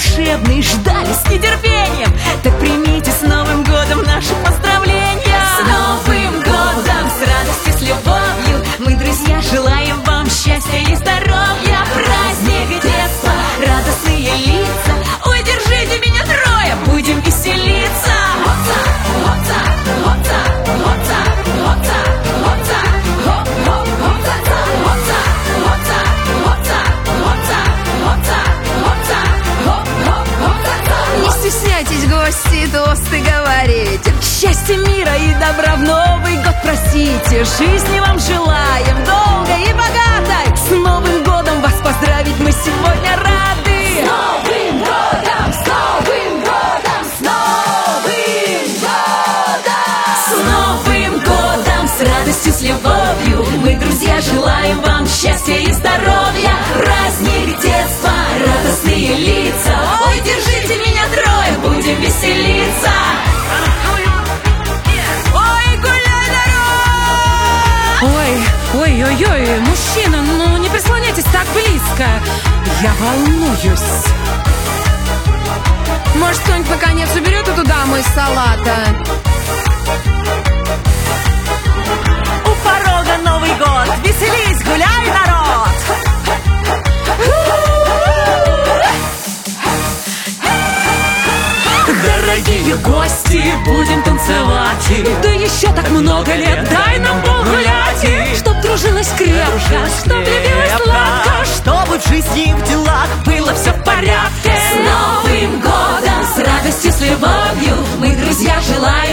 волшебный ждали с нетерпением. Так примите с Новым годом наши поздравления. С Новым годом, с радостью, с любовью мы, друзья, желаем вам счастья и здоровья. Праздник детства, радостные лица. Ой, держите меня трое, будем веселиться. Не стесняйтесь, гости, тосты говорите. Счастья, мира и добра в Новый год просите. Жизни вам желаем долгой и богатой. С Новым годом вас поздравить мы сегодня рады. С Новым годом, с Новым годом, с Новым годом. С Новым годом, с радостью, с любовью мы, друзья, желаем вам счастья и здоровья. Праздник детства, радостные лица. Ой, держите меня трое, будем веселиться. Ой-ой-ой, мужчина, ну не прислоняйтесь так близко. Я волнуюсь. Может, кто-нибудь наконец уберет эту даму из салата? У порога Новый год, веселись, гуляй, народ! Дорогие гости, будем танцевать. Да еще так много лет, дай нам Бог гулять. Чтоб дружилась крепко, чтоб любилась сладко, чтобы в жизни и в делах было все в порядке. С Новым годом, с радостью, с любовью мы, друзья, желаем